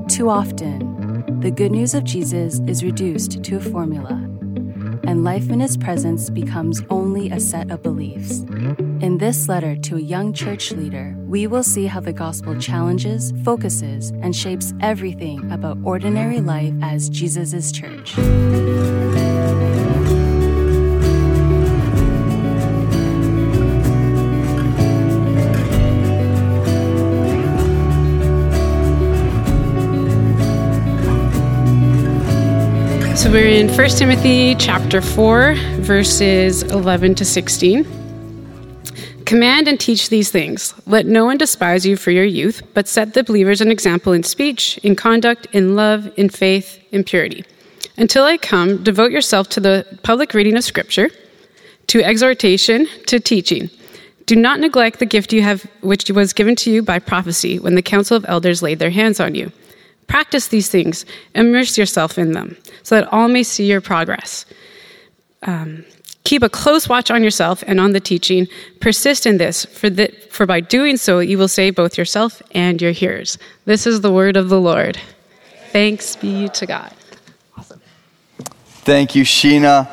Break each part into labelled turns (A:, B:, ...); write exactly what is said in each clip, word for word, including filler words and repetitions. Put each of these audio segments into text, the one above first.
A: Too often, the good news of Jesus is reduced to a formula, and life in his presence becomes only a set of beliefs. In this letter to a young church leader, we will see how the gospel challenges, focuses, and shapes everything about ordinary life as Jesus' church.
B: So we're in First Timothy chapter four, verses eleven to sixteen. Command and teach these things. Let no one despise you for your youth, but set the believers an example in speech, in conduct, in love, in faith, in purity. Until I come, devote yourself to the public reading of Scripture, to exhortation, to teaching. Do not neglect the gift you have, which was given to you by prophecy, when the council of elders laid their hands on you. Practice these things, immerse yourself in them, so that all may see your progress. Um, keep a close watch on yourself and on the teaching. Persist in this, for, the, for by doing so, you will save both yourself and your hearers. This is the word of the Lord. Thanks be to God.
C: Awesome. Thank you, Sheena.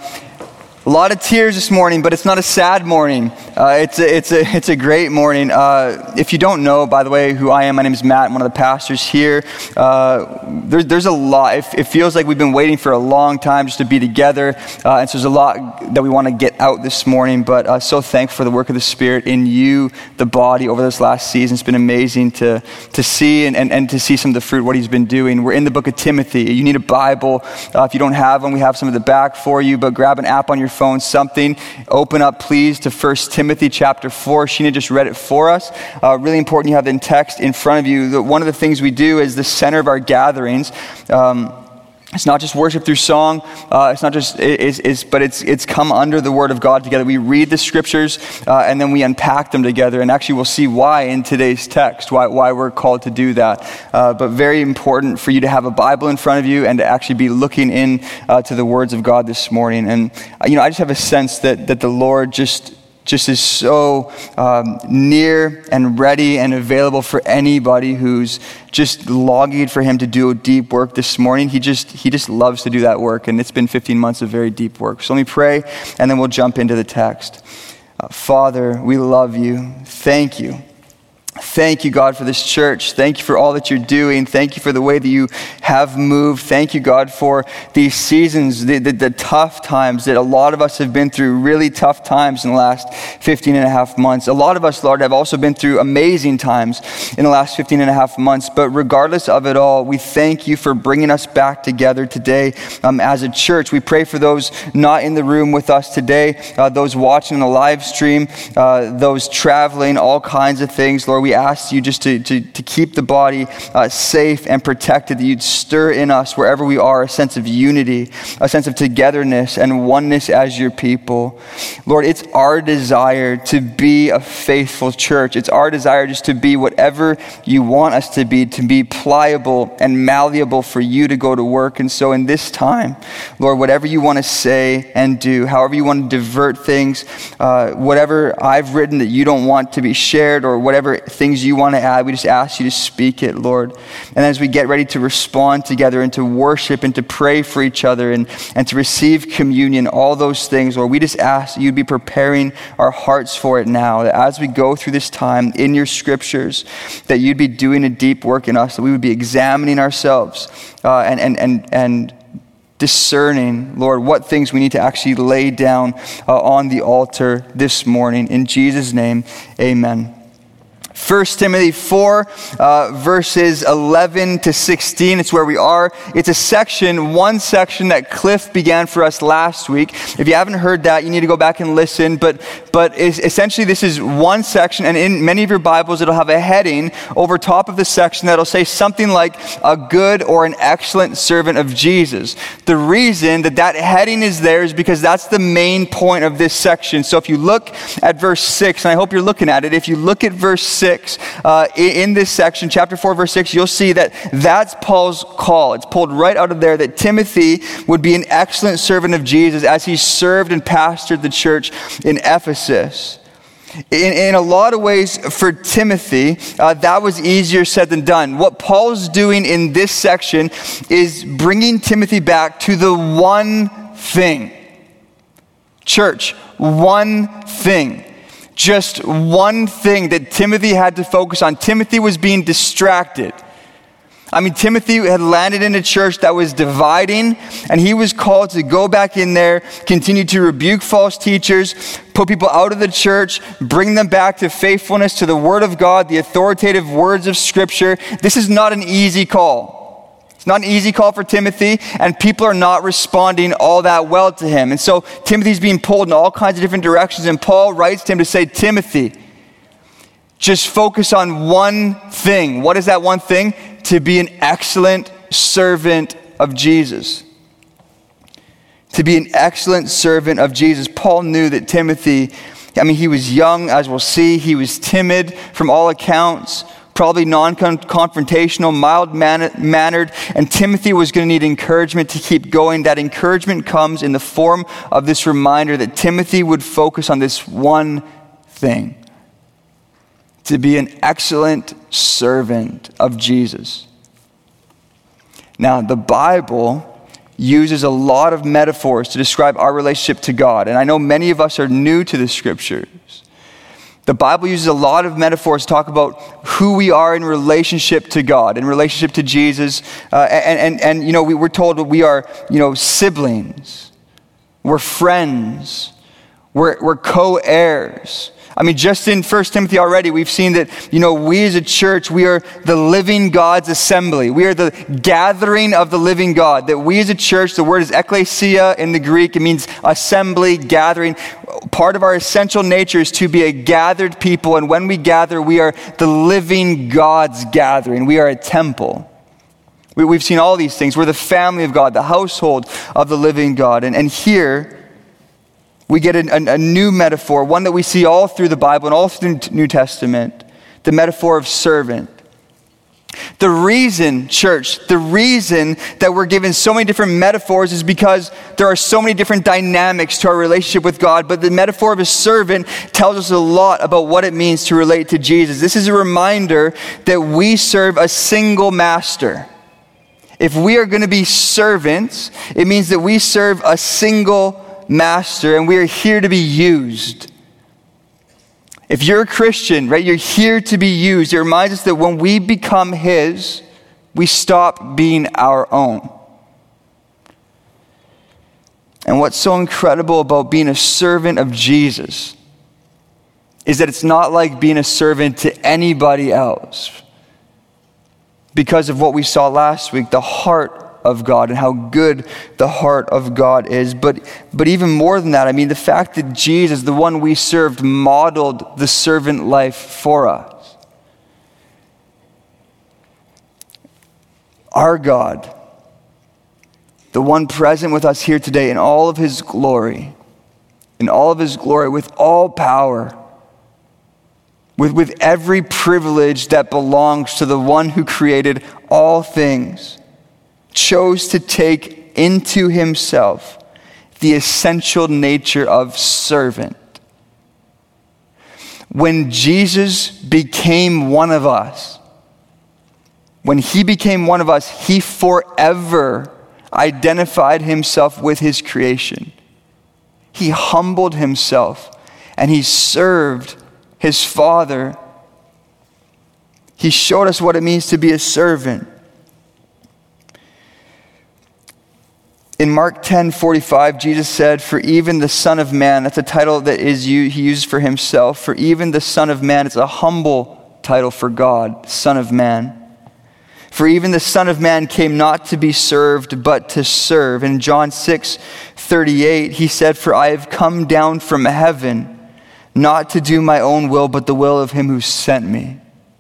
C: A lot of tears this morning, but it's not a sad morning. Uh, it's a, it's a, it's a great morning. Uh, if you don't know, by the way, who I am, my name is Matt. I'm one of the pastors here. Uh, there, there's a lot. It, it feels like we've been waiting for a long time just to be together, uh, and so there's a lot that we want to get out this morning. But uh, so thankful for the work of the Spirit in you, the body, over this last season. It's been amazing to to see and, and, and to see some of the fruit, what He's been doing. We're in the book of Timothy. You need a Bible. Uh, if you don't have one, we have some at the back for you. But grab an app on your phone, something. Open up, please, to First Timothy chapter four. Sheena just read it for us. Uh, really important you have the text in front of you. The, one of the things we do is the center of our gatherings. Um, It's not just worship through song. Uh, it's not just, it, it's, it's, but it's it's come under the Word of God together. We read the Scriptures uh, and then we unpack them together. And actually, we'll see why in today's text, why why we're called to do that. Uh, but very important for you to have a Bible in front of you and to actually be looking in uh, to the words of God this morning. And uh, you know, I just have a sense that that the Lord just. just is so um, near and ready and available for anybody who's just longing for Him to do a deep work this morning. He just he just loves to do that work, and it's been fifteen months of very deep work. So let me pray, and then we'll jump into the text. Uh, Father, we love you. Thank you. Thank you, God, for this church. Thank you for all that you're doing. Thank you for the way that you have moved. Thank you, God, for these seasons, the, the, the tough times that a lot of us have been through, really tough times in the last fifteen and a half months. A lot of us, Lord, have also been through amazing times in the last fifteen and a half months. But regardless of it all, we thank you for bringing us back together today um, as a church. We pray for those not in the room with us today, uh, those watching the live stream, uh, those traveling, all kinds of things. Lord, we ask you just to, to, to keep the body uh, safe and protected, that you'd stir in us wherever we are a sense of unity, a sense of togetherness and oneness as your people. Lord, it's our desire to be a faithful church. It's our desire just to be whatever you want us to be, to be pliable and malleable for you to go to work. And so in this time, Lord, whatever you want to say and do, however you want to divert things, uh, whatever I've written that you don't want to be shared, or whatever things you want to add, we just ask you to speak it, Lord. And as we get ready to respond together and to worship and to pray for each other and, and to receive communion, all those things, Lord, we just ask that you'd be preparing our hearts for it now, that as we go through this time in your scriptures, that you'd be doing a deep work in us, that we would be examining ourselves uh, and, and, and, and discerning, Lord, what things we need to actually lay down uh, on the altar this morning. In Jesus' name, amen. First Timothy four, uh, verses eleven to sixteen. It's where we are. It's a section, one section that Cliff began for us last week. If you haven't heard that, you need to go back and listen. But but essentially, this is one section, and in many of your Bibles, it'll have a heading over top of the section that'll say something like a good or an excellent servant of Jesus. The reason that that heading is there is because that's the main point of this section. So if you look at verse six, and I hope you're looking at it, if you look at verse six, Uh, in this section, chapter four, verse six, you'll see that that's Paul's call. It's pulled right out of there that Timothy would be an excellent servant of Jesus as he served and pastored the church in Ephesus. In, in a lot of ways, for Timothy, uh, that was easier said than done. What Paul's doing in this section is bringing Timothy back to the one thing. Church, one thing. Just one thing that Timothy had to focus on. Timothy was being distracted. I mean, Timothy had landed in a church that was dividing, and he was called to go back in there, continue to rebuke false teachers, put people out of the church, bring them back to faithfulness to the Word of God, the authoritative words of Scripture. This is not an easy call. It's not an easy call for Timothy, and people are not responding all that well to him. And so Timothy's being pulled in all kinds of different directions, and Paul writes to him to say, Timothy, just focus on one thing. What is that one thing? To be an excellent servant of Jesus. To be an excellent servant of Jesus. Paul knew that Timothy, I mean, he was young, as we'll see. He was timid from all accounts, probably non-confrontational, mild-mannered, and Timothy was going to need encouragement to keep going. That encouragement comes in the form of this reminder that Timothy would focus on this one thing. To be an excellent servant of Jesus. Now, the Bible uses a lot of metaphors to describe our relationship to God. And I know many of us are new to the Scriptures. The Bible uses a lot of metaphors to talk about who we are in relationship to God, in relationship to Jesus. Uh, and, and, and, you know, we, we're told that we are, you know, siblings. We're friends. We're, we're co-heirs. I mean, just in First Timothy already, we've seen that, you know, we as a church, we are the living God's assembly. We are the gathering of the living God. That we as a church, the word is ekklesia in the Greek. It means assembly, gathering. Part of our essential nature is to be a gathered people. And when we gather, we are the living God's gathering. We are a temple. We, we've seen all these things. We're the family of God, the household of the living God. And, and here, we get a, a, a new metaphor, one that we see all through the Bible and all through the New Testament, the metaphor of servant. The reason, church, the reason that we're given so many different metaphors is because there are so many different dynamics to our relationship with God, but the metaphor of a servant tells us a lot about what it means to relate to Jesus. This is a reminder that we serve a single master. If we are going to be servants, it means that we serve a single master, and we are here to be used. If you're a Christian, right, you're here to be used. It reminds us that when we become His, we stop being our own. And what's so incredible about being a servant of Jesus is that it's not like being a servant to anybody else. Because of what we saw last week, the heart of God and how good the heart of God is. But but even more than that, I mean, the fact that Jesus, the one we served, modeled the servant life for us. Our God, the one present with us here today in all of His glory, in all of His glory, with all power, with, with every privilege that belongs to the one who created all things, chose to take into Himself the essential nature of servant. When Jesus became one of us, when He became one of us, He forever identified Himself with His creation. He humbled Himself and He served His Father. He showed us what it means to be a servant. In Mark ten forty-five, Jesus said, "For even the Son of Man," that's a title that is He used for Himself. "For even the Son of Man," it's a humble title for God, Son of Man. "For even the Son of Man came not to be served, but to serve." In John six thirty-eight, He said, "For I have come down from heaven, not to do my own will, but the will of Him who sent me."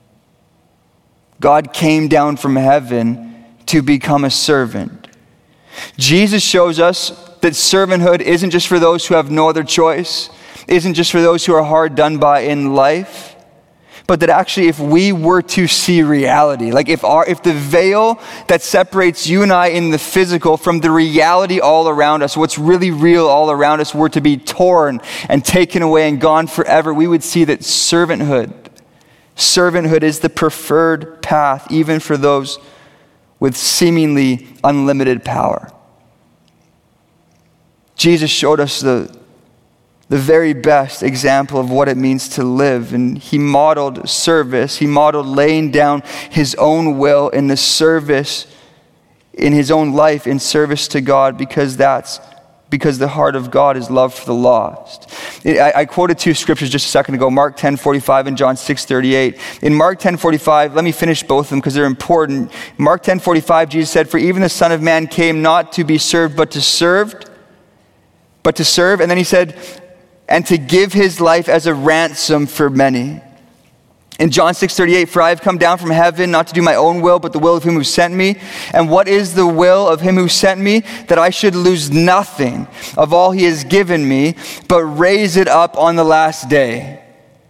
C: God came down from heaven to become a servant. Jesus shows us that servanthood isn't just for those who have no other choice, isn't just for those who are hard done by in life. but that actually if we were to see reality, like if our if the veil that separates you and I in the physical from the reality all around us, what's really real all around us, were to be torn and taken away and gone forever, we would see that servanthood, servanthood is the preferred path, even for those with seemingly unlimited power. Jesus showed us the the very best example of what it means to live. And he modeled service. He modeled laying down his own will in the service, in his own life, in service to God, because that's because the heart of God is love for the lost. I, I quoted two scriptures just a second ago, Mark ten forty-five and John six thirty-eight. In Mark ten forty-five, let me finish both of them because they're important. Mark ten forty-five, Jesus said, "For even the Son of Man came not to be served, but to serve, but to serve." And then he said, "and to give his life as a ransom for many." In John six thirty-eight, "For I have come down from heaven not to do my own will, but the will of him who sent me. And what is the will of him who sent me? That I should lose nothing of all he has given me, but raise it up on the last day."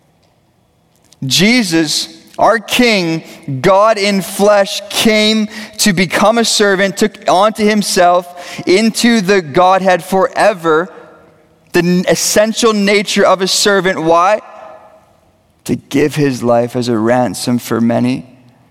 C: Jesus, our King, God in flesh, came to become a servant, took onto himself into the Godhead forever, the essential nature of a servant. Why? To give his life as a ransom for many.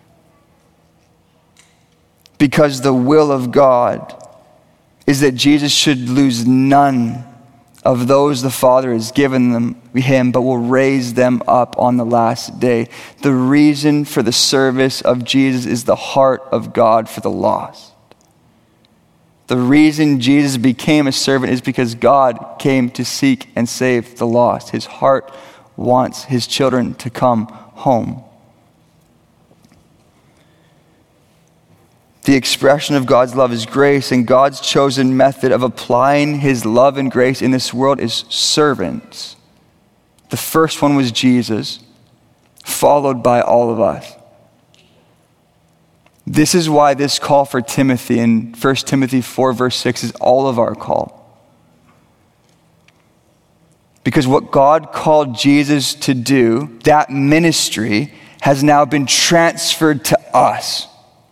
C: Because the will of God is that Jesus should lose none of those the Father has given them, him, but will raise them up on the last day. The reason for the service of Jesus is the heart of God for the lost. The reason Jesus became a servant is because God came to seek and save the lost. His heart wants his children to come home. The expression of God's love is grace, and God's chosen method of applying his love and grace in this world is servants. The first one was Jesus, followed by all of us. This is why this call for Timothy in First Timothy four verse six is all of our call. Because what God called Jesus to do, that ministry, has now been transferred to us.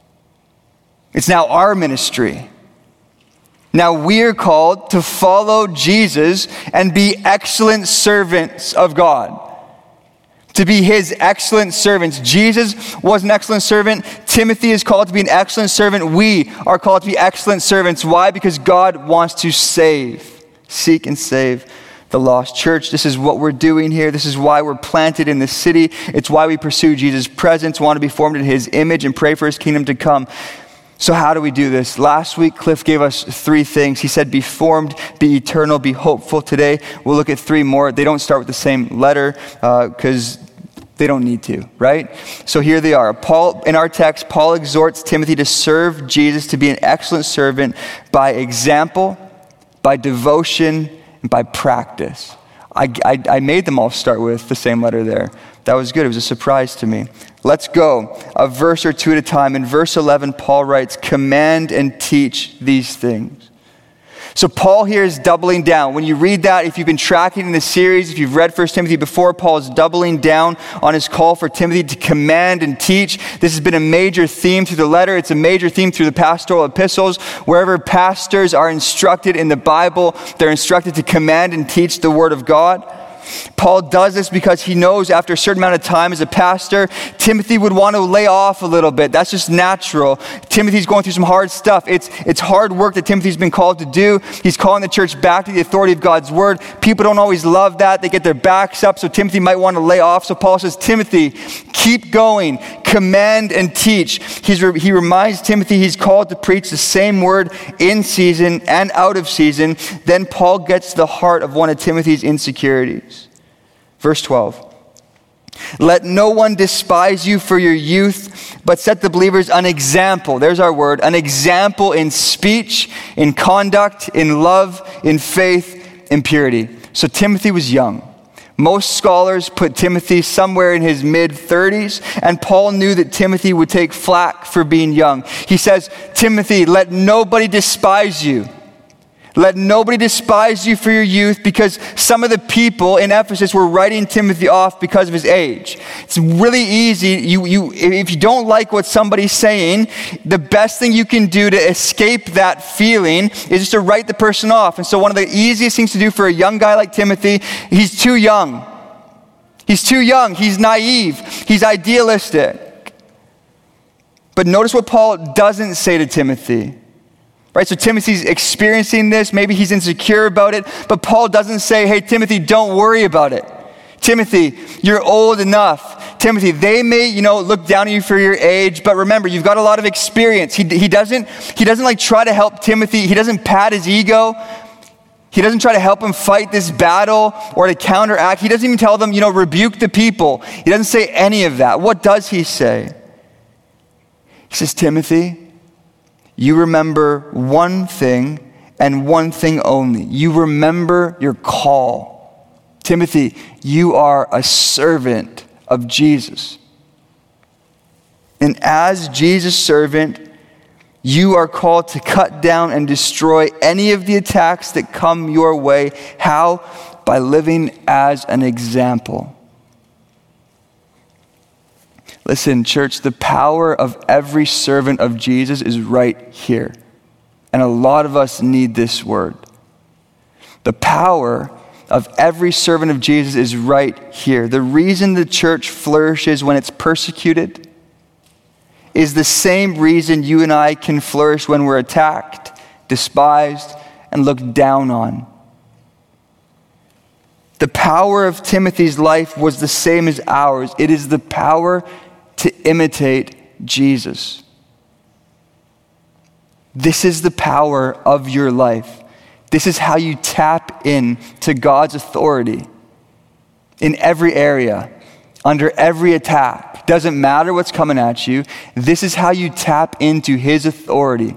C: It's now our ministry. Now we are called to follow Jesus and be excellent servants of God. To be his excellent servants. Jesus was an excellent servant. Timothy is called to be an excellent servant. We are called to be excellent servants. Why? Because God wants to save, seek and save the lost. Church, this is what we're doing here. This is why we're planted in this city. It's why we pursue Jesus' presence, want to be formed in his image, and pray for his kingdom to come. So how do we do this? Last week, Cliff gave us three things. He said, be formed, be eternal, be hopeful. Today, we'll look at three more. They don't start with the same letter because uh, they don't need to, right? So here they are. Paul, in our text, Paul exhorts Timothy to serve Jesus, to be an excellent servant by example, by devotion, and by practice. I, I, I made them all start with the same letter there. That was good. It was a surprise to me. Let's go a verse or two at a time. In verse eleven, Paul writes, "Command and teach these things." So Paul here is doubling down. When you read that, if you've been tracking in the series, if you've read First Timothy before, Paul is doubling down on his call for Timothy to command and teach. This has been a major theme through the letter. It's a major theme through the pastoral epistles. Wherever pastors are instructed in the Bible, they're instructed to command and teach the word of God. Paul does this because he knows after a certain amount of time as a pastor, Timothy would want to lay off a little bit. That's just natural. Timothy's going through some hard stuff. It's, it's hard work that Timothy's been called to do. He's calling the church back to the authority of God's word. People don't always love that. They get their backs up, so Timothy might want to lay off. So Paul says, Timothy, keep going, command and teach. He's, he reminds Timothy he's called to preach the same word in season and out of season. Then Paul gets to the heart of one of Timothy's insecurities. Verse twelve, "Let no one despise you for your youth, but set the believers an example." There's our word, an example in speech, in conduct, in love, in faith, in purity. So Timothy was young. Most scholars put Timothy somewhere in his mid-thirties, and Paul knew that Timothy would take flack for being young. He says, Timothy, let nobody despise you. Let nobody despise you for your youth, because some of the people in Ephesus were writing Timothy off because of his age. It's really easy. You, you, if you don't like what somebody's saying, the best thing you can do to escape that feeling is just to write the person off. And so one of the easiest things to do for a young guy like Timothy, he's too young. He's too young. He's naive. He's idealistic. But notice what Paul doesn't say to Timothy. Right, so Timothy's experiencing this. Maybe he's insecure about it. But Paul doesn't say, hey, Timothy, don't worry about it. Timothy, you're old enough. Timothy, they may, you know, look down on you for your age, but remember, you've got a lot of experience. He, he doesn't, he doesn't like try to help Timothy. He doesn't pat his ego. He doesn't try to help him fight this battle or to counteract. He doesn't even tell them, you know, rebuke the people. He doesn't say any of that. What does he say? He says, Timothy, you remember one thing and one thing only. You remember your call. Timothy, you are a servant of Jesus. And as Jesus' servant, you are called to cut down and destroy any of the attacks that come your way. How? By living as an example. Listen, church, the power of every servant of Jesus is right here. And a lot of us need this word. The power of every servant of Jesus is right here. The reason the church flourishes when it's persecuted is the same reason you and I can flourish when we're attacked, despised, and looked down on. The power of Timothy's life was the same as ours. It is the power to imitate Jesus. This is the power of your life. This is how you tap in to God's authority in every area, under every attack. Doesn't matter what's coming at you. This is how you tap into his authority.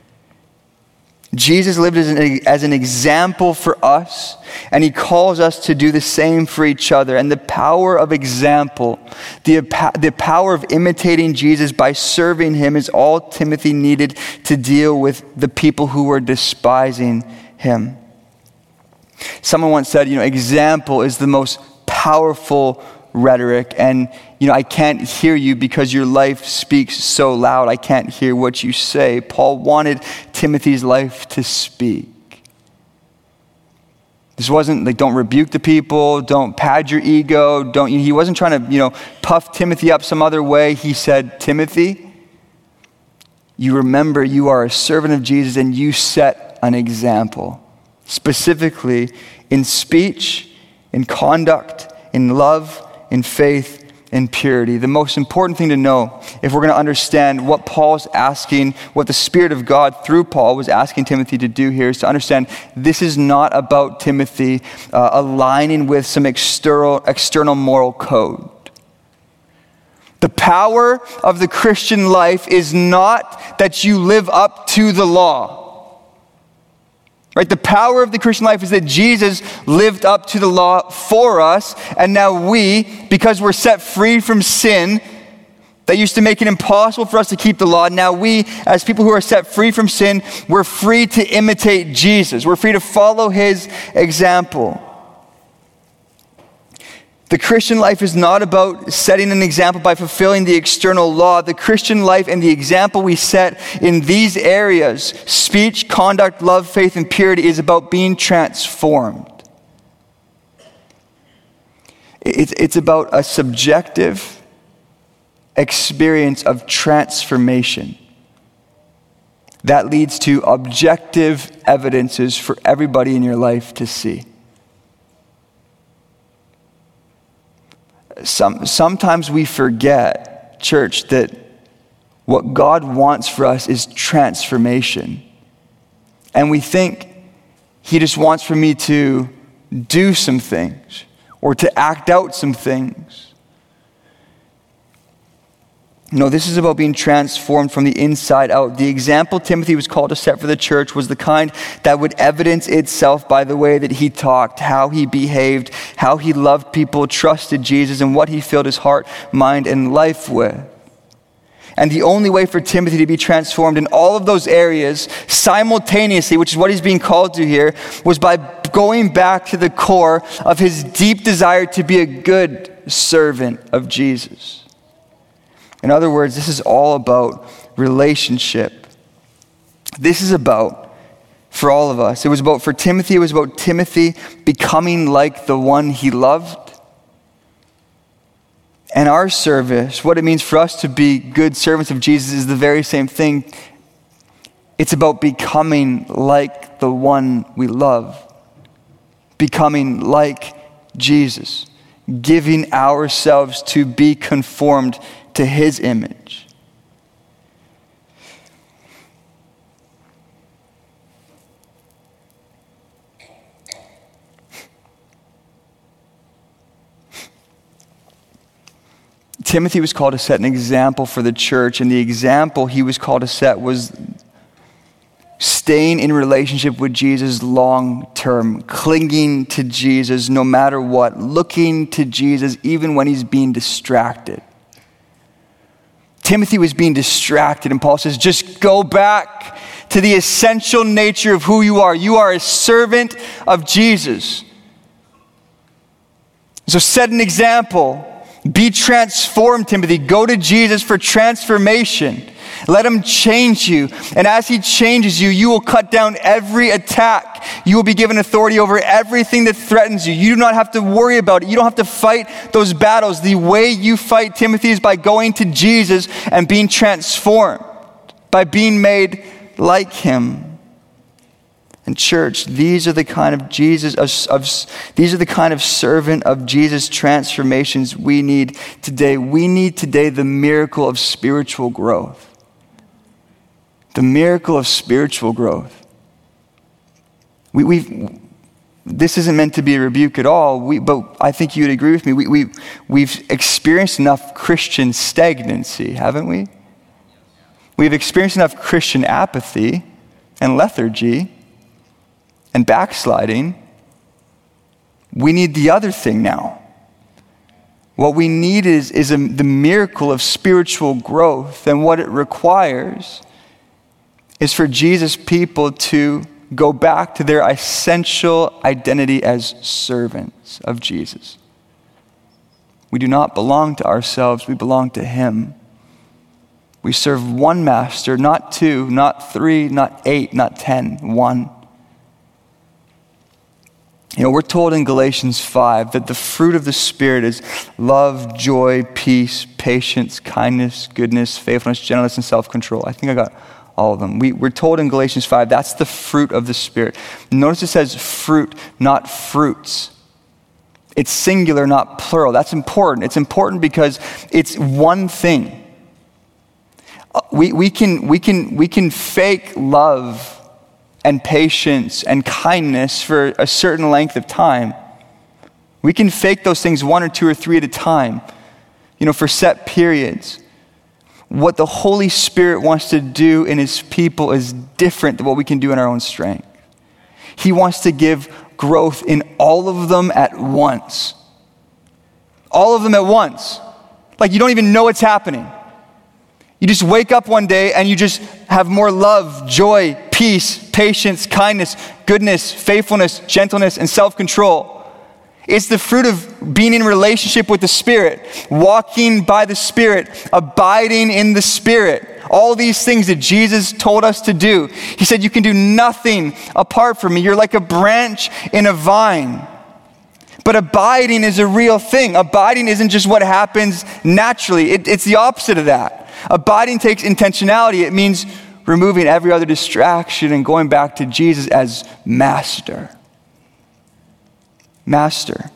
C: Jesus lived as an, as an example for us, and he calls us to do the same for each other. And the power of example, the, the power of imitating Jesus by serving him is all Timothy needed to deal with the people who were despising him. Someone once said, you know, example is the most powerful rhetoric, and you know, I can't hear you because your life speaks so loud. I can't hear what you say. Paul wanted Timothy's life to speak. This wasn't like, don't rebuke the people, don't pad your ego, don't, he wasn't trying to, you know, puff Timothy up some other way. He said, Timothy, you remember you are a servant of Jesus and you set an example, specifically in speech, in conduct, in love, in faith, in purity. The most important thing to know, if we're going to understand what Paul's asking, what the Spirit of God through Paul was asking Timothy to do here, is to understand this is not about Timothy uh, aligning with some external, external moral code. The power of the Christian life is not that you live up to the law. Right? The power of the Christian life is that Jesus lived up to the law for us, and now we, because we're set free from sin that used to make it impossible for us to keep the law, now we, as people who are set free from sin, we're free to imitate Jesus. We're free to follow his example. The Christian life is not about setting an example by fulfilling the external law. The Christian life and the example we set in these areas, speech, conduct, love, faith, and purity, is about being transformed. It's, it's about a subjective experience of transformation that leads to objective evidences for everybody in your life to see. Some, sometimes we forget, church, that what God wants for us is transformation. And we think he just wants for me to do some things or to act out some things. No, this is about being transformed from the inside out. The example Timothy was called to set for the church was the kind that would evidence itself by the way that he talked, how he behaved, how he loved people, trusted Jesus, and what he filled his heart, mind, and life with. And the only way for Timothy to be transformed in all of those areas simultaneously, which is what he's being called to here, was by going back to the core of his deep desire to be a good servant of Jesus. In other words, this is all about relationship. This is about, for all of us, it was about, for Timothy, it was about Timothy becoming like the one he loved. And our service, what it means for us to be good servants of Jesus, is the very same thing. It's about becoming like the one we love. Becoming like Jesus. Giving ourselves to be conformed to his image. Timothy was called to set an example for the church, and the example he was called to set was staying in relationship with Jesus long term, clinging to Jesus no matter what, looking to Jesus even when he's being distracted. Timothy was being distracted, and Paul says, just go back to the essential nature of who you are. You are a servant of Jesus. So set an example. Be transformed, Timothy. Go to Jesus for transformation. Let him change you. And as he changes you, you will cut down every attack. You will be given authority over everything that threatens you. You do not have to worry about it. You don't have to fight those battles. The way you fight, Timothy, is by going to Jesus and being transformed, by being made like him. And church, these are the kind of Jesus of, of these are the kind of servant of Jesus transformations we need today. We need today the miracle of spiritual growth. The miracle of spiritual growth. We, we've this isn't meant to be a rebuke at all. We, but I think you'd agree with me. We, we we've experienced enough Christian stagnancy, haven't we? We've experienced enough Christian apathy and lethargy and backsliding. We need the other thing now. What we need is, is a, the miracle of spiritual growth. And what it requires is for Jesus' people to go back to their essential identity as servants of Jesus. We do not belong to ourselves, we belong to him. We serve one master, not two, not three, not eight, not ten, one. You know, we're told in Galatians five that the fruit of the Spirit is love, joy, peace, patience, kindness, goodness, faithfulness, gentleness, and self-control. I think I got all of them. We, we're told in Galatians five, that's the fruit of the Spirit. Notice it says fruit, not fruits. It's singular, not plural. That's important. It's important because it's one thing. We, we, can, we, can, we can fake love and patience and kindness for a certain length of time. We can fake those things one or two or three at a time, you know, for set periods. What the Holy Spirit wants to do in his people is different than what we can do in our own strength. He wants to give growth in all of them at once. All of them at once. Like you don't even know what's happening. You just wake up one day and you just have more love, joy, peace, patience, kindness, goodness, faithfulness, gentleness, and self-control. It's the fruit of being in relationship with the Spirit, walking by the Spirit, abiding in the Spirit. All these things that Jesus told us to do. He said, you can do nothing apart from me. You're like a branch in a vine. But abiding is a real thing. Abiding isn't just what happens naturally. It, it's the opposite of that. Abiding takes intentionality. It means removing every other distraction and going back to Jesus as master. Master.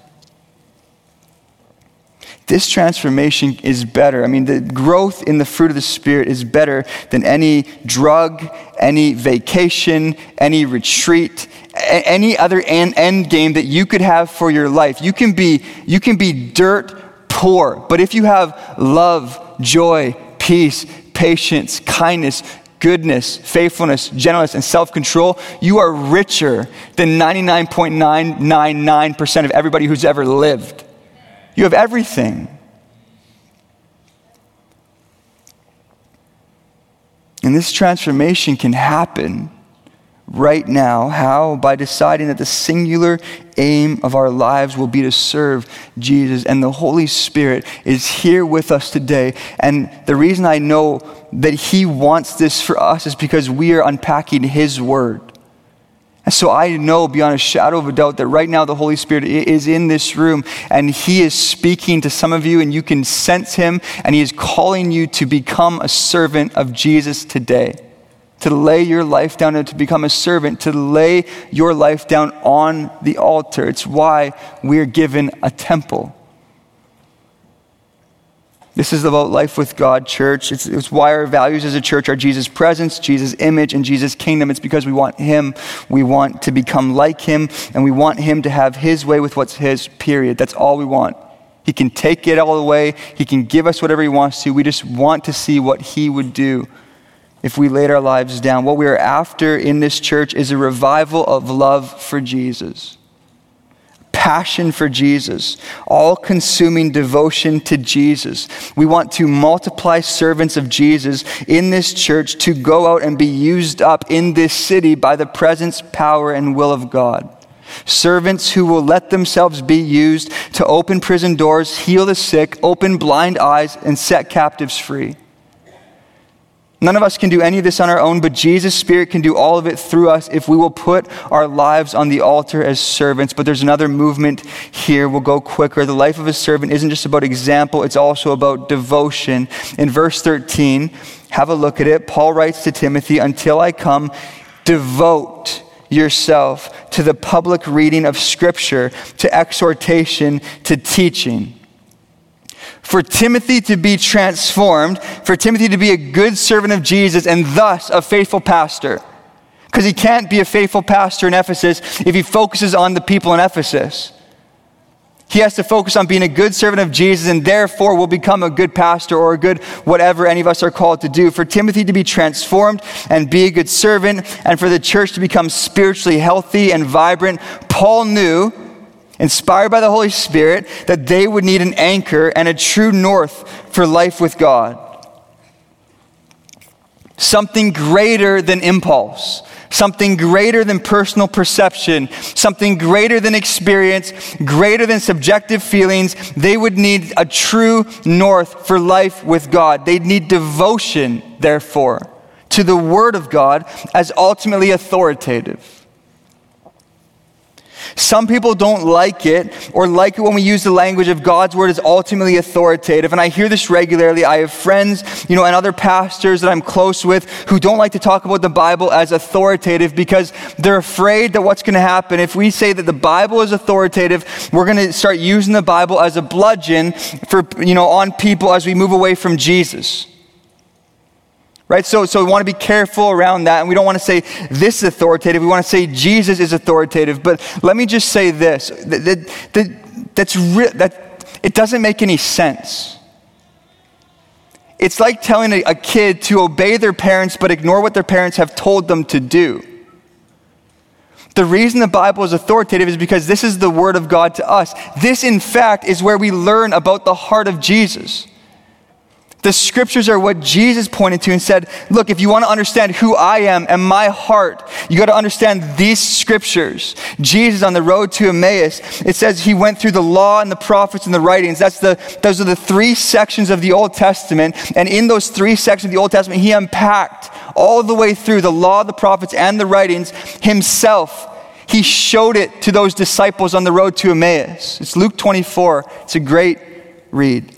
C: This transformation is better. I mean, the growth in the fruit of the Spirit is better than any drug, any vacation, any retreat, a- any other end, end game that you could have for your life. You can be, you can be dirt poor, but if you have love, joy, peace, patience, kindness, goodness, faithfulness, gentleness, and self-control, you are richer than ninety-nine point nine nine nine percent of everybody who's ever lived. You have everything. And this transformation can happen right now. How? By deciding that the singular aim of our lives will be to serve Jesus. And the Holy Spirit is here with us today. And the reason I know that he wants this for us is because we are unpacking his word. And so I know beyond a shadow of a doubt that right now the Holy Spirit is in this room and he is speaking to some of you, and you can sense him, and he is calling you to become a servant of Jesus today. To lay your life down and to become a servant, to lay your life down on the altar. It's why we're given a temple. This is about life with God, church. It's, it's why our values as a church are Jesus' presence, Jesus' image, and Jesus' kingdom. It's because we want him. We want to become like him, and we want him to have his way with what's his, period. That's all we want. He can take it all away. He can give us whatever he wants to. We just want to see what he would do if we laid our lives down. What we are after in this church is a revival of love for Jesus. Passion for Jesus. All-consuming devotion to Jesus. We want to multiply servants of Jesus in this church to go out and be used up in this city by the presence, power, and will of God. Servants who will let themselves be used to open prison doors, heal the sick, open blind eyes, and set captives free. None of us can do any of this on our own, but Jesus' Spirit can do all of it through us if we will put our lives on the altar as servants. But there's another movement here. We'll go quicker. The life of a servant isn't just about example, it's also about devotion. In verse thirteen, have a look at it. Paul writes to Timothy, "Until I come, devote yourself to the public reading of Scripture, to exhortation, to teaching." For Timothy to be transformed, for Timothy to be a good servant of Jesus and thus a faithful pastor. Because he can't be a faithful pastor in Ephesus if he focuses on the people in Ephesus. He has to focus on being a good servant of Jesus, and therefore will become a good pastor or a good whatever any of us are called to do. For Timothy to be transformed and be a good servant, and for the church to become spiritually healthy and vibrant, Paul knew, inspired by the Holy Spirit, that they would need an anchor and a true north for life with God. Something greater than impulse, something greater than personal perception, something greater than experience, greater than subjective feelings. They would need a true north for life with God. They'd need devotion, therefore, to the Word of God as ultimately authoritative. Some people don't like it, or like it when we use the language of God's word as ultimately authoritative. And I hear this regularly. I have friends, you know, and other pastors that I'm close with who don't like to talk about the Bible as authoritative because they're afraid that what's going to happen if we say that the Bible is authoritative, we're going to start using the Bible as a bludgeon for, you know, on people as we move away from Jesus. Right? So, so we want to be careful around that, and we don't want to say this is authoritative. We want to say Jesus is authoritative. But let me just say this, that, that, that, that's re- that it doesn't make any sense. It's like telling a, a kid to obey their parents but ignore what their parents have told them to do. The reason the Bible is authoritative is because this is the Word of God to us. This, in fact, is where we learn about the heart of Jesus. The Scriptures are what Jesus pointed to and said, look, if you want to understand who I am and my heart, you got to understand these Scriptures. Jesus on the road to Emmaus, it says he went through the law and the prophets and the writings. That's the, those are the three sections of the Old Testament. And in those three sections of the Old Testament, he unpacked all the way through the law, the prophets, and the writings himself. He showed it to those disciples on the road to Emmaus. It's Luke twenty-four. It's a great read.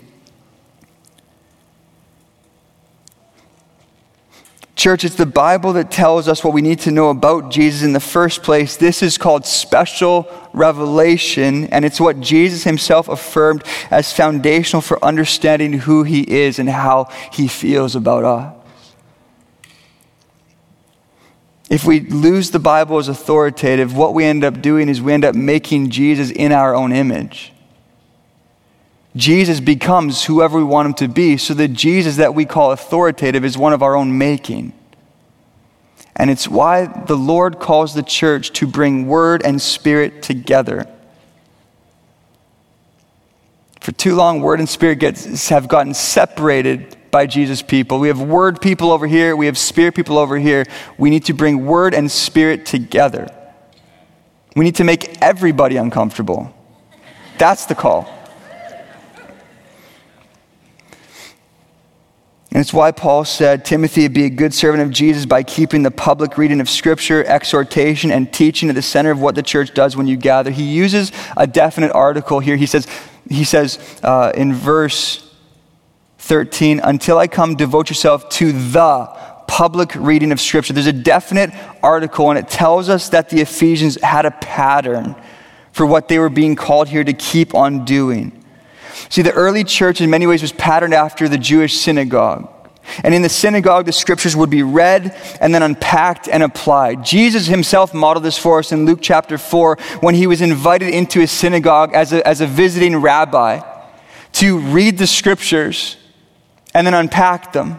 C: Church, it's the Bible that tells us what we need to know about Jesus in the first place. This is called special revelation, and it's what Jesus himself affirmed as foundational for understanding who he is and how he feels about us. If we lose the Bible as authoritative, what we end up doing is we end up making Jesus in our own image. Jesus becomes whoever we want him to be, so the Jesus that we call authoritative is one of our own making. And it's why the Lord calls the church to bring word and spirit together. For too long, word and spirit gets, have gotten separated by Jesus people. We have word people over here. We have spirit people over here. We need to bring word and spirit together. We need to make everybody uncomfortable. That's the call. And it's why Paul said, Timothy, be a good servant of Jesus by keeping the public reading of Scripture, exhortation, and teaching at the center of what the church does when you gather. He uses a definite article here. He says, he says uh, in verse thirteen, until I come, devote yourself to the public reading of Scripture. There's a definite article, and it tells us that the Ephesians had a pattern for what they were being called here to keep on doing. See, the early church in many ways was patterned after the Jewish synagogue. And in the synagogue, the scriptures would be read and then unpacked and applied. Jesus himself modeled this for us in Luke chapter four when he was invited into his synagogue as a, as a visiting rabbi to read the scriptures and then unpack them.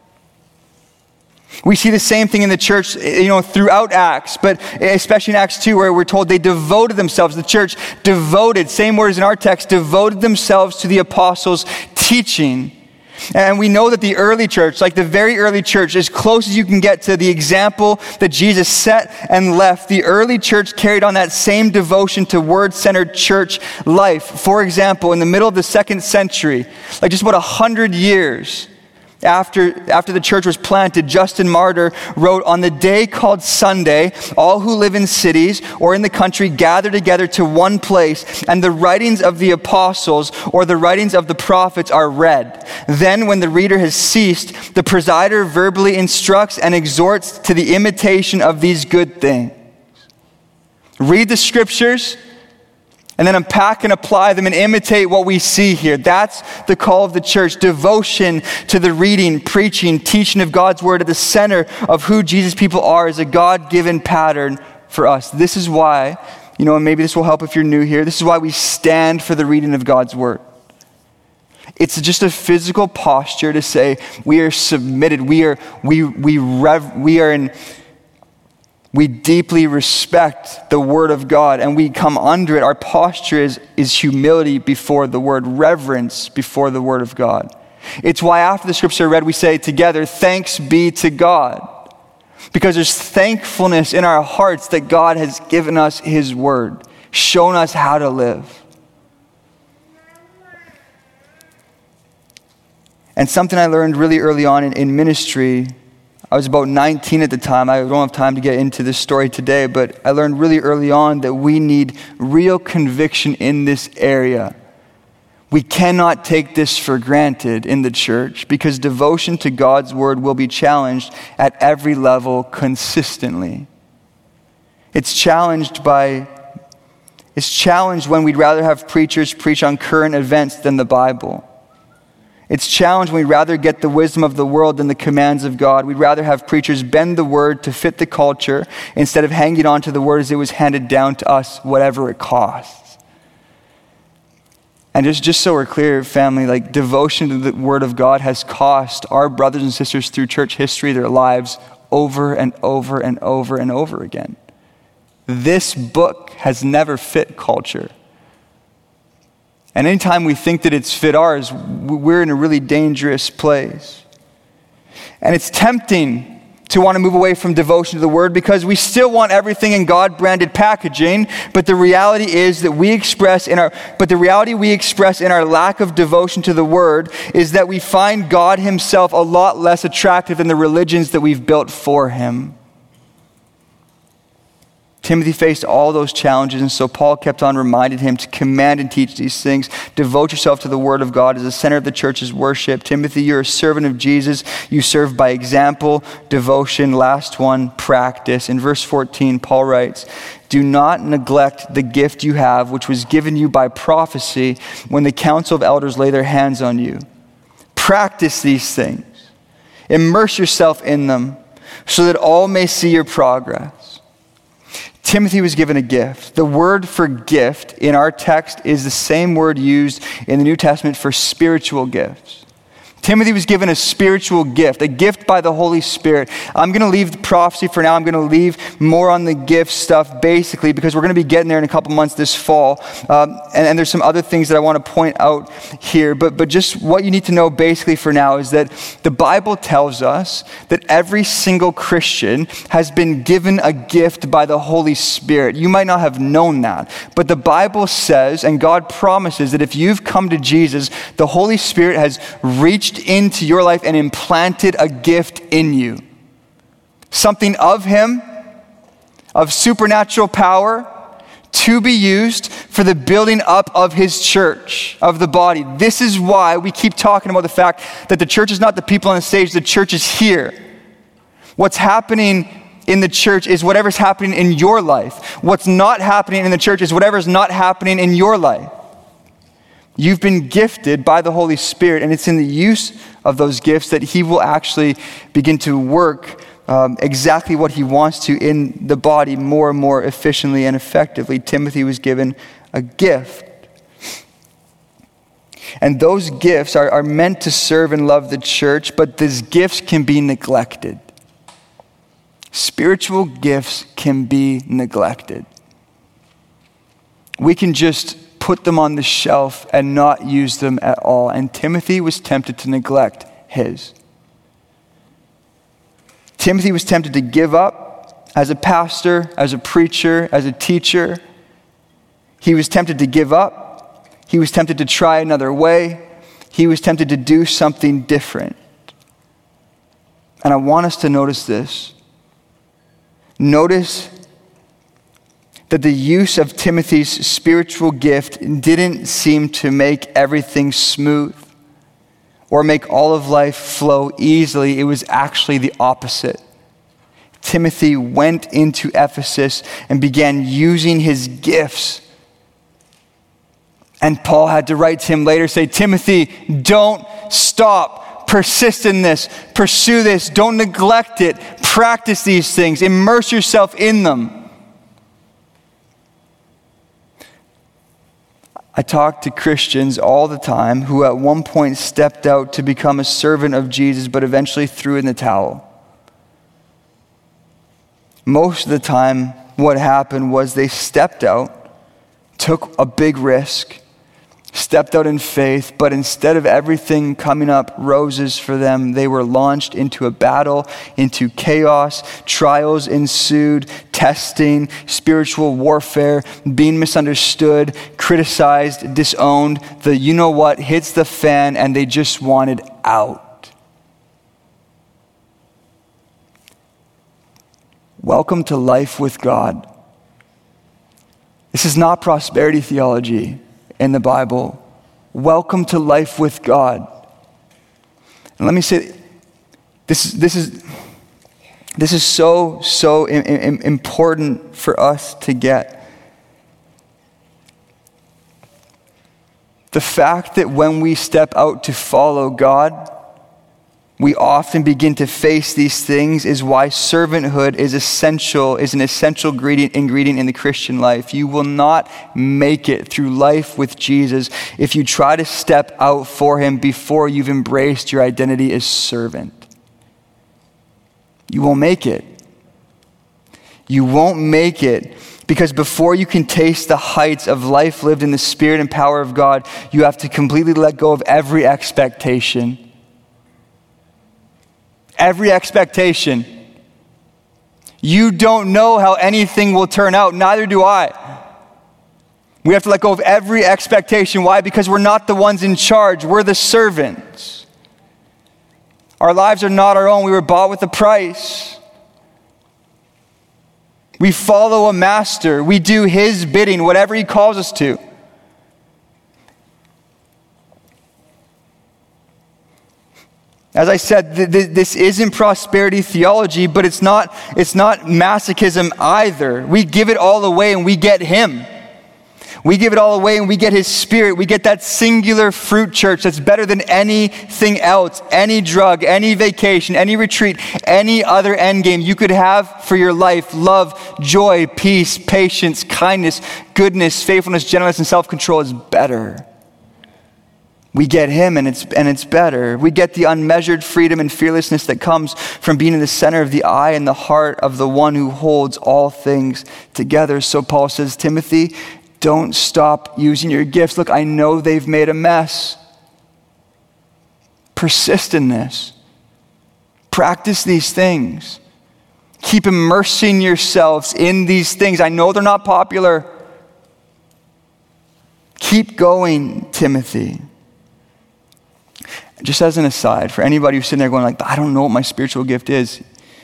C: We see the same thing in the church, you know, throughout Acts, but especially in Acts two, where we're told they devoted themselves. The church devoted, same words in our text, devoted themselves to the apostles' teaching. And we know that the early church, like the very early church, as close as you can get to the example that Jesus set and left, the early church carried on that same devotion to word-centered church life. For example, in the middle of the second century, like just about a hundred years After, after the church was planted, Justin Martyr wrote, on the day called Sunday, all who live in cities or in the country gather together to one place, and the writings of the apostles or the writings of the prophets are read. Then when the reader has ceased, the presider verbally instructs and exhorts to the imitation of these good things. Read the scriptures, and then unpack and apply them and imitate what we see here. That's the call of the church. Devotion to the reading, preaching, teaching of God's word at the center of who Jesus people are is a God-given pattern for us. This is why, you know, and maybe this will help if you're new here, this is why we stand for the reading of God's word. It's just a physical posture to say we are submitted. We are, we, we, rev, we are in... We deeply respect the word of God and we come under it. Our posture is, is humility before the word, reverence before the word of God. It's why after the scripture read, we say together, thanks be to God. Because there's thankfulness in our hearts that God has given us his word, shown us how to live. And something I learned really early on in, in ministry, I was about nineteen at the time. I don't have time to get into this story today, but I learned really early on that we need real conviction in this area. We cannot take this for granted in the church because devotion to God's word will be challenged at every level consistently. It's challenged by, it's challenged when we'd rather have preachers preach on current events than the Bible. It's challenged when we'd rather get the wisdom of the world than the commands of God. We'd rather have preachers bend the word to fit the culture instead of hanging on to the word as it was handed down to us, whatever it costs. And just, just so we're clear, family, like devotion to the word of God has cost our brothers and sisters through church history their lives over and over and over and over again. This book has never fit culture. And anytime we think that it's fit ours, we're in a really dangerous place. And it's tempting to want to move away from devotion to the word because we still want everything in God-branded packaging, but the reality is that we express in our but the reality we express in our lack of devotion to the word is that we find God himself a lot less attractive than the religions that we've built for him. Timothy faced all those challenges, and so Paul kept on reminding him to command and teach these things. Devote yourself to the word of God as the center of the church's worship. Timothy, you're a servant of Jesus. You serve by example, devotion. Last one, practice. In verse fourteen, Paul writes, do not neglect the gift you have, which was given you by prophecy when the council of elders lay their hands on you. Practice these things. Immerse yourself in them so that all may see your progress. Timothy was given a gift. The word for gift in our text is the same word used in the New Testament for spiritual gifts. Timothy was given a spiritual gift, a gift by the Holy Spirit. I'm going to leave the prophecy for now. I'm going to leave more on the gift stuff basically because we're going to be getting there in a couple months this fall. Um, and, and there's some other things that I want to point out here. But, but just what you need to know basically for now is that the Bible tells us that every single Christian has been given a gift by the Holy Spirit. You might not have known that, but the Bible says, and God promises, that if you've come to Jesus, the Holy Spirit has reached into your life and implanted a gift in you. Something of him, of supernatural power, to be used for the building up of his church, of the body. This is why we keep talking about the fact that the church is not the people on the stage, the church is here. What's happening in the church is whatever's happening in your life. What's not happening in the church is whatever's not happening in your life. You've been gifted by the Holy Spirit, and it's in the use of those gifts that he will actually begin to work um, exactly what he wants to in the body more and more efficiently and effectively. Timothy was given a gift. And those gifts are, are meant to serve and love the church, but these gifts can be neglected. Spiritual gifts can be neglected. We can just put them on the shelf and not use them at all. And Timothy was tempted to neglect his. Timothy was tempted to give up as a pastor, as a preacher, as a teacher. He was tempted to give up. He was tempted to try another way. He was tempted to do something different. And I want us to notice this. Notice that the use of Timothy's spiritual gift didn't seem to make everything smooth or make all of life flow easily. It was actually the opposite. Timothy went into Ephesus and began using his gifts. And Paul had to write to him later, say, Timothy, don't stop. Persist in this. Pursue this. Don't neglect it. Practice these things. Immerse yourself in them. I talk to Christians all the time who at one point stepped out to become a servant of Jesus, but eventually threw in the towel. Most of the time, what happened was they stepped out, took a big risk, stepped out in faith, but instead of everything coming up roses for them, they were launched into a battle, into chaos. Trials ensued, testing, spiritual warfare, being misunderstood, criticized, disowned. The you know what hits the fan, and they just wanted out. Welcome to life with God. This is not prosperity theology in the Bible. Welcome to life with God. And let me say, this, this is this is so, so im- im- important for us to get. The fact that when we step out to follow God, we often begin to face these things is why servanthood is essential, is an essential ingredient, ingredient in the Christian life. You will not make it through life with Jesus if you try to step out for him before you've embraced your identity as servant. You won't make it. You won't make it because before you can taste the heights of life lived in the Spirit and power of God, you have to completely let go of every expectation. Every expectation. You don't know how anything will turn out. Neither do I. We have to let go of every expectation. Why? Because we're not the ones in charge. We're the servants. Our lives are not our own. We were bought with a price. We follow a master. We do his bidding, whatever he calls us to. As I said, th- th- this isn't prosperity theology, but it's not, it's not masochism either. We give it all away and we get him. We give it all away and we get his Spirit. We get that singular fruit church that's better than anything else, any drug, any vacation, any retreat, any other end game you could have for your life. Love, joy, peace, patience, kindness, goodness, faithfulness, gentleness, and self-control is better. We get him and it's and it's better. We get the unmeasured freedom and fearlessness that comes from being in the center of the eye and the heart of the one who holds all things together. So Paul says, Timothy, don't stop using your gifts. Look, I know they've made a mess. Persist in this. Practice these things. Keep immersing yourselves in these things. I know they're not popular. Keep going, Timothy. Just as an aside, for anybody who's sitting there going like, I don't know what my spiritual gift is.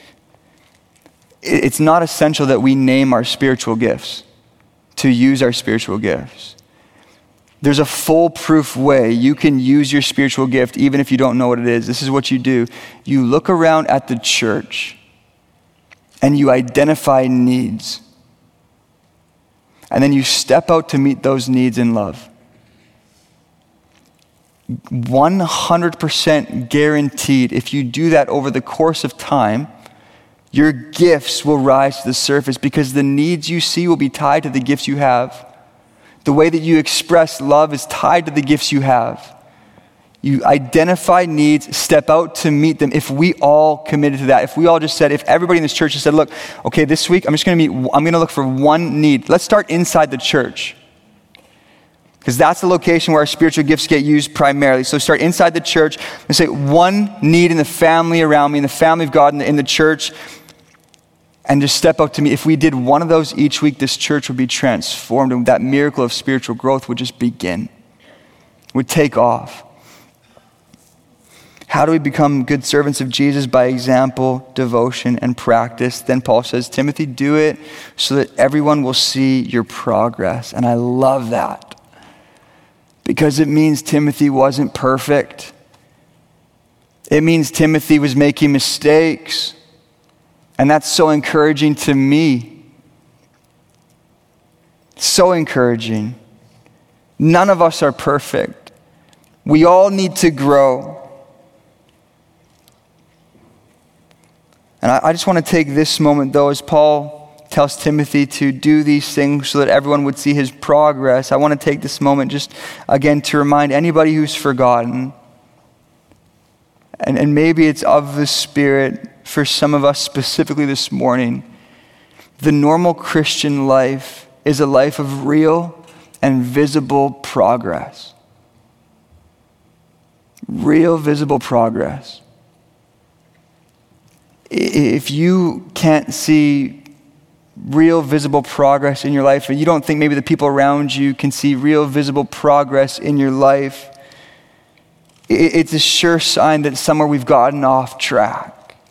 C: It's not essential that we name our spiritual gifts, to use our spiritual gifts. There's a foolproof way you can use your spiritual gift even if you don't know what it is. This is what you do. You look around at the church and you identify needs. And then you step out to meet those needs in love. one hundred percent guaranteed, if you do that over the course of time, your gifts will rise to the surface because the needs you see will be tied to the gifts you have. The way that you express love is tied to the gifts you have. You identify needs, step out to meet them. If we all committed to that, if we all just said, if everybody in this church just said, look, okay, this week I'm just going to meet, I'm going to look for one need. Let's start inside the church. Because that's the location where our spiritual gifts get used primarily. So start inside the church and say, one need in the family around me, in the family of God, in the, in the church, and just step out to me. If we did one of those each week, this church would be transformed, and that miracle of spiritual growth would just begin, would take off. How do we become good servants of Jesus? By example, devotion, and practice. Then Paul says, Timothy, do it so that everyone will see your progress. And I love that. Because it means Timothy wasn't perfect. It means Timothy was making mistakes. And that's so encouraging to me. So encouraging. None of us are perfect. We all need to grow. And I, I just want to take this moment, though, as Paul tells Timothy to do these things so that everyone would see his progress. I want to take this moment just, again, to remind anybody who's forgotten, and, and maybe it's of the Spirit for some of us specifically this morning, the normal Christian life is a life of real and visible progress. Real visible progress. If you can't see real visible progress in your life, and you don't think maybe the people around you can see real visible progress in your life, it's a sure sign that somewhere we've gotten off track.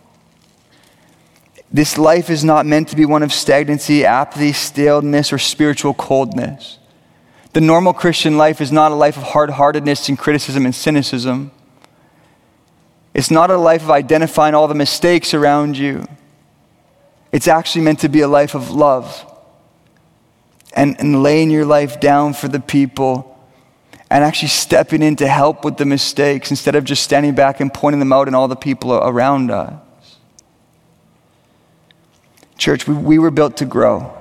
C: This life is not meant to be one of stagnancy, apathy, staleness, or spiritual coldness. The normal Christian life is not a life of hard-heartedness and criticism and cynicism. It's not a life of identifying all the mistakes around you. It's actually meant to be a life of love and, and laying your life down for the people and actually stepping in to help with the mistakes instead of just standing back and pointing them out in all the people around us. Church, we, we were built to grow.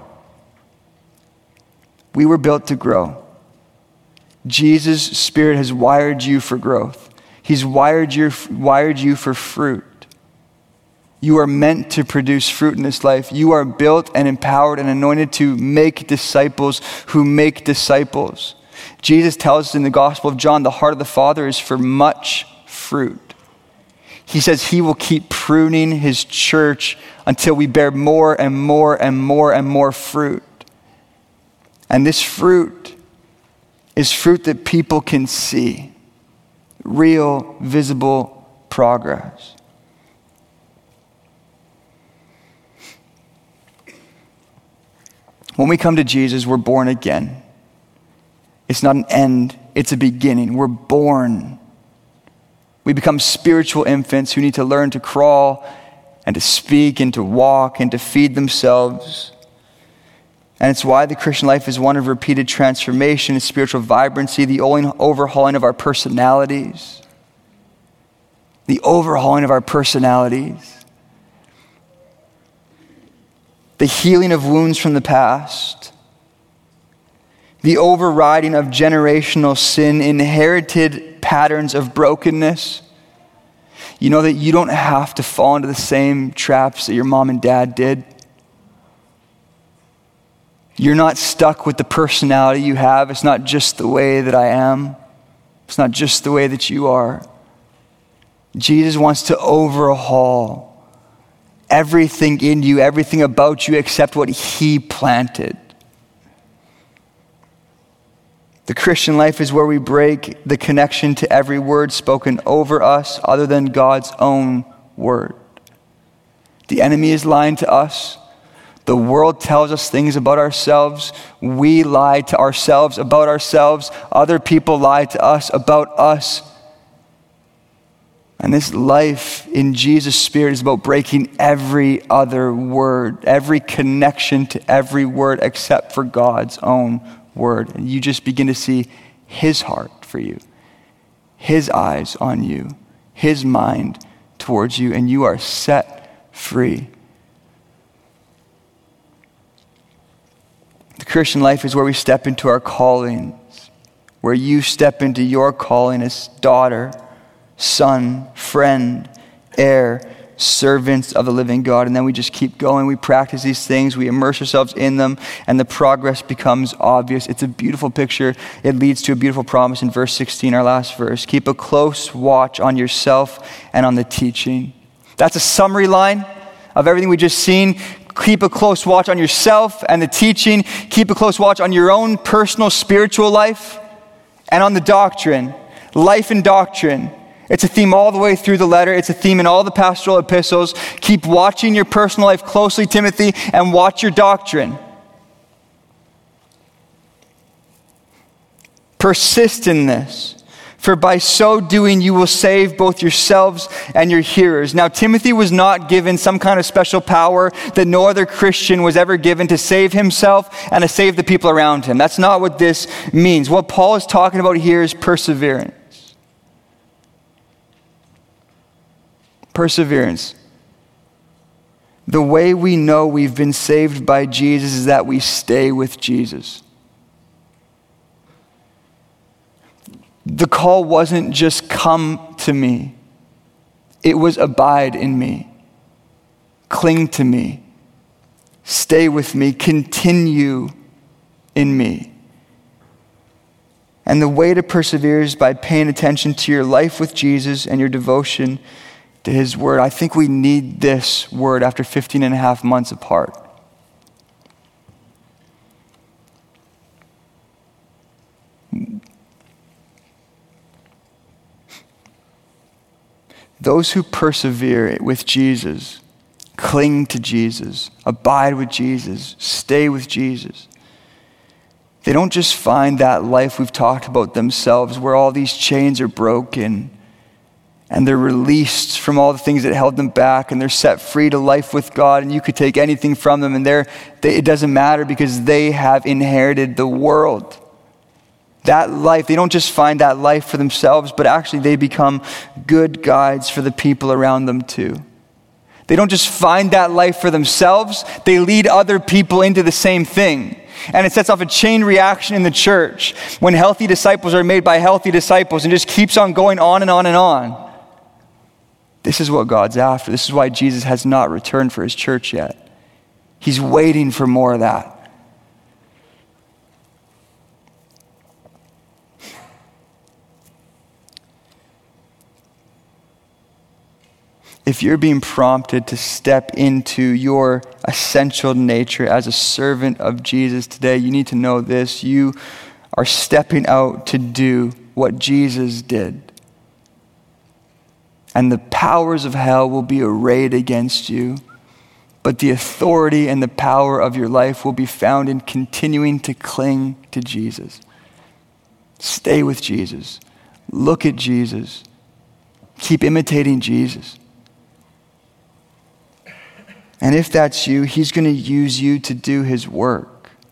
C: We were built to grow. Jesus' Spirit has wired you for growth. He's wired you, wired you for fruit. You are meant to produce fruit in this life. You are built and empowered and anointed to make disciples who make disciples. Jesus tells us in the Gospel of John, the heart of the Father is for much fruit. He says he will keep pruning his church until we bear more and more and more and more fruit. And this fruit is fruit that people can see. Real, visible progress. When we come to Jesus, we're born again. It's not an end, it's a beginning. We're born. We become spiritual infants who need to learn to crawl and to speak and to walk and to feed themselves. And it's why the Christian life is one of repeated transformation and spiritual vibrancy, the overhauling of our personalities. The overhauling of our personalities. The healing of wounds from the past. The overriding of generational sin, inherited patterns of brokenness, you know that you don't have to fall into the same traps that your mom and dad did. You're not stuck with the personality you have. It's not just the way that I am. It's not just the way that you are. Jesus wants to overhaul everything in you, everything about you except what he planted. The Christian life is where we break the connection to every word spoken over us other than God's own word. The enemy is lying to us. The world tells us things about ourselves. We lie to ourselves about ourselves. Other people lie to us about us. And this life in Jesus' Spirit is about breaking every other word, every connection to every word except for God's own word. And you just begin to see his heart for you, his eyes on you, his mind towards you, and you are set free. The Christian life is where we step into our callings, where you step into your calling as daughter, son, friend, heir, servants of the living God. And then we just keep going. We practice these things. We immerse ourselves in them, and the progress becomes obvious. It's a beautiful picture. It leads to a beautiful promise in verse sixteen, our last verse. Keep a close watch on yourself and on the teaching. That's a summary line of everything we just seen. Keep a close watch on yourself and the teaching. Keep a close watch on your own personal spiritual life and on the doctrine. Life and doctrine. It's a theme all the way through the letter. It's a theme in all the pastoral epistles. Keep watching your personal life closely, Timothy, and watch your doctrine. Persist in this, for by so doing you will save both yourselves and your hearers. Now, Timothy was not given some kind of special power that no other Christian was ever given to save himself and to save the people around him. That's not what this means. What Paul is talking about here is perseverance. Perseverance. The way we know we've been saved by Jesus is that we stay with Jesus. The call wasn't just come to me. It was abide in me. Cling to me. Stay with me. Continue in me. And the way to persevere is by paying attention to your life with Jesus and your devotion to his word. I think we need this word after fifteen and a half months apart. Those who persevere with Jesus, cling to Jesus, abide with Jesus, stay with Jesus, they don't just find that life we've talked about themselves where all these chains are broken and they're released from all the things that held them back, and they're set free to life with God, and you could take anything from them, and they're, they, it doesn't matter because they have inherited the world. That life, they don't just find that life for themselves, but actually they become good guides for the people around them too. They don't just find that life for themselves, they lead other people into the same thing. And it sets off a chain reaction in the church when healthy disciples are made by healthy disciples, and just keeps on going on and on and on. This is what God's after. This is why Jesus has not returned for his church yet. He's waiting for more of that. If you're being prompted to step into your essential nature as a servant of Jesus today, you need to know this. You are stepping out to do what Jesus did. And the powers of hell will be arrayed against you. But the authority and the power of your life will be found in continuing to cling to Jesus. Stay with Jesus. Look at Jesus. Keep imitating Jesus. And if that's you, he's going to use you to do his work.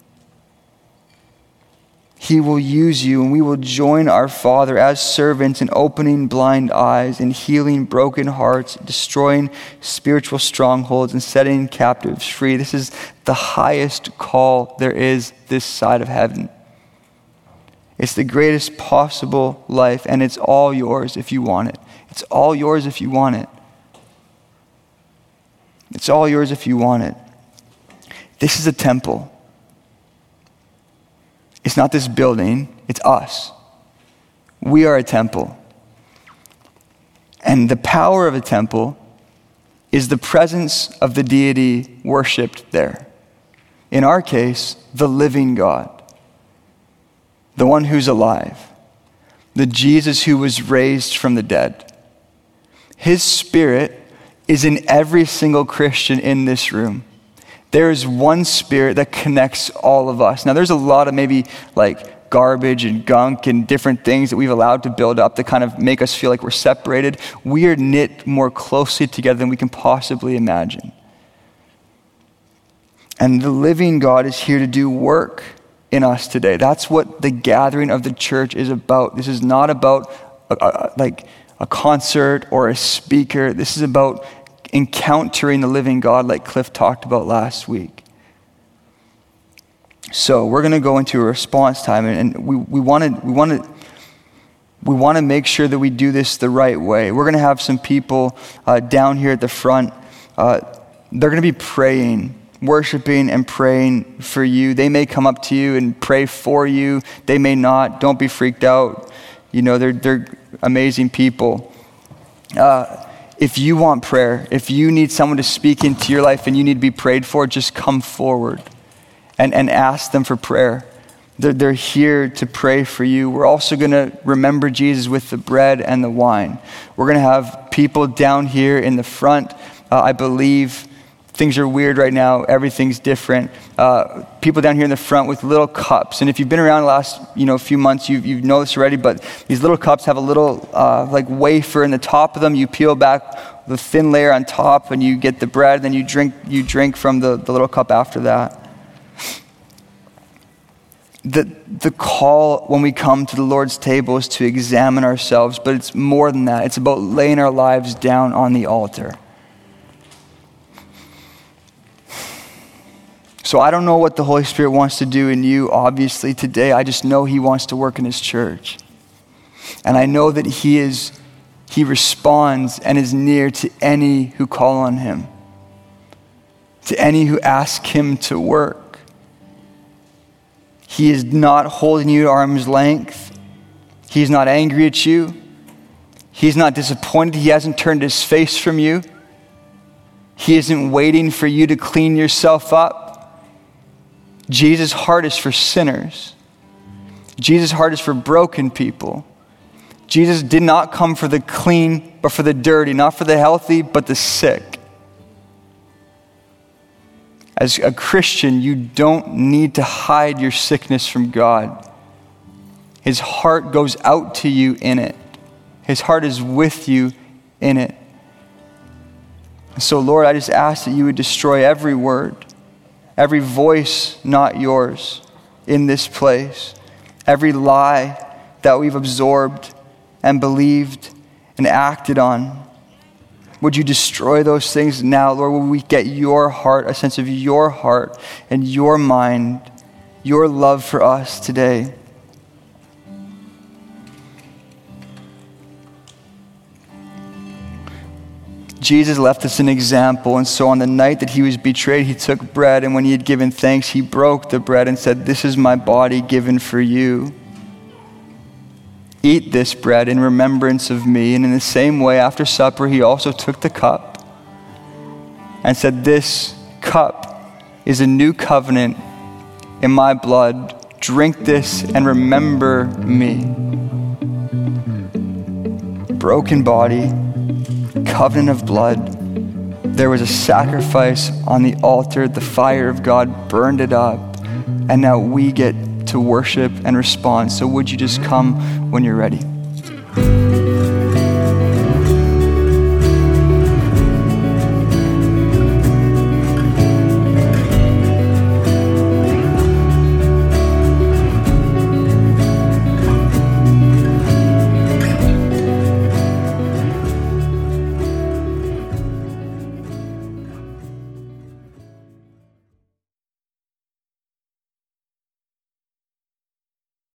C: He will use you, and we will join our Father as servants in opening blind eyes, in healing broken hearts, destroying spiritual strongholds, and setting captives free. This is the highest call there is this side of heaven. It's the greatest possible life, and it's all yours if you want it. It's all yours if you want it. It's all yours if you want it. This is a temple. It's not this building, it's us. We are a temple. And the power of a temple is the presence of the deity worshiped there. In our case, the living God, the one who's alive, the Jesus who was raised from the dead. His Spirit is in every single Christian in this room. There is one Spirit that connects all of us. Now, there's a lot of maybe like garbage and gunk and different things that we've allowed to build up to kind of make us feel like we're separated. We are knit more closely together than we can possibly imagine. And the living God is here to do work in us today. That's what the gathering of the church is about. This is not about a, a, like a concert or a speaker. This is about encountering the living God like Cliff talked about last week. So we're going to go into a response time, and, and we we want to we want to we want to make sure that we do this the right way. We're going to have some people uh, down here at the front. Uh, they're going to be praying, worshiping and praying for you. They may come up to you and pray for you. They may not. Don't be freaked out. You know, they're they're amazing people. Uh, if you want prayer, if you need someone to speak into your life and you need to be prayed for, just come forward and, and ask them for prayer. They're, they're here to pray for you. We're also going to remember Jesus with the bread and the wine. We're going to have people down here in the front. Uh, I believe things are weird right now. Everything's different. Uh, people down here in the front with little cups. And if you've been around the last you know, few months, you you know this already, but these little cups have a little uh, like wafer in the top of them. You peel back the thin layer on top and you get the bread, and then you drink you drink from the, the little cup after that. The, the call when we come to the Lord's table is to examine ourselves, but it's more than that. It's about laying our lives down on the altar. So I don't know what the Holy Spirit wants to do in you, obviously, today. I just know he wants to work in his church. And I know that he is, he responds and is near to any who call on him, to any who ask him to work. He is not holding you at arm's length. He's not angry at you. He's not disappointed. He hasn't turned his face from you. He isn't waiting for you to clean yourself up. Jesus' heart is for sinners. Jesus' heart is for broken people. Jesus did not come for the clean, but for the dirty, not for the healthy, but the sick. As a Christian, you don't need to hide your sickness from God. His heart goes out to you in it. His heart is with you in it. So, Lord, I just ask that you would destroy every word, every voice not yours in this place, every lie that we've absorbed and believed and acted on. Would you destroy those things now, Lord? Would we get your heart, a sense of your heart and your mind, your love for us today? Jesus left us an example, and so on the night that he was betrayed, he took bread, and when he had given thanks, he broke the bread and said, "This is my body given for you. Eat this bread in remembrance of me." And in the same way, after supper, he also took the cup and said, "This cup is a new covenant in my blood. Drink this and remember me." Broken body, covenant of blood. There was a sacrifice on the altar. The fire of God burned it up. And now we get to worship and respond. So would you just come when you're ready?